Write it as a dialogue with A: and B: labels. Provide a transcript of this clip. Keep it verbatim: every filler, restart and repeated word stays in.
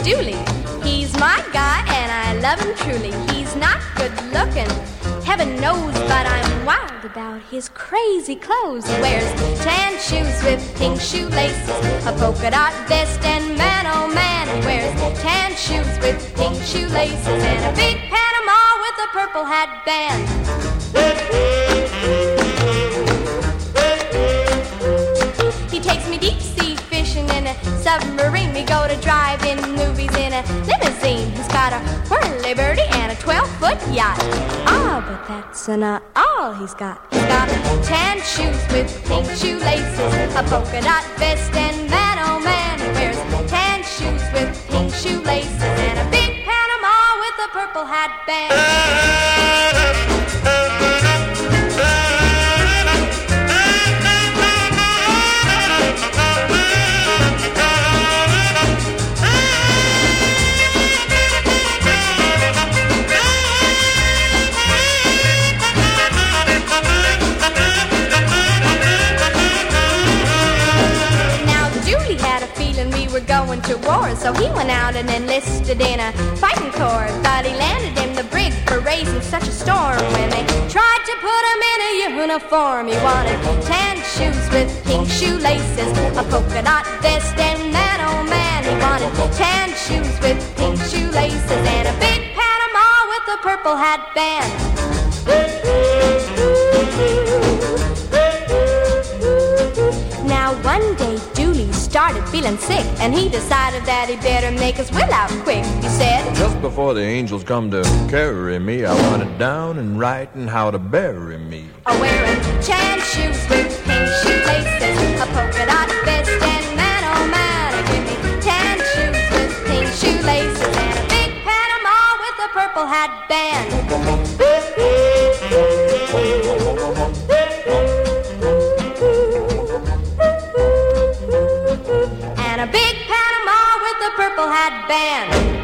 A: Dooley. He's my guy and I love him truly. He's not good looking, heaven knows, but I'm wild about his crazy clothes. He wears tan shoes with pink shoelaces, a polka dot vest, and man, oh man, he wears tan shoes with pink shoelaces and a big Panama with a purple hat band. He takes me deep sea fishing in a submarine. We go to drive-in movies in a limousine. He's got a whirly-birdie and a twelve-foot yacht. Ah, but that's not all he's got. He's got tan shoes with pink shoelaces, a polka dot vest, and man, oh man, he wears tan shoes with pink shoelaces and a big Panama with a purple hat band. Going to war, so he went out and enlisted in a fighting corps. But he landed in the brig for raising such a storm. When they tried to put him in a uniform, he wanted tan shoes with pink shoelaces, a polka dot vest, and man, oh man, he wanted tan shoes with pink shoelaces and a big Panama with a purple hat band. Now one day Dooley started feeling sick, and he decided that he better make his will out quick. He said,
B: just before the angels come to carry me, I want it down in writing how to bury me.
A: I'm wearing tan shoes with pink shoelaces, a polka dot vest, and man, oh man, give me tan shoes with pink shoelaces and a big Panama with a purple hat band. And a big Panama with a purple hat band.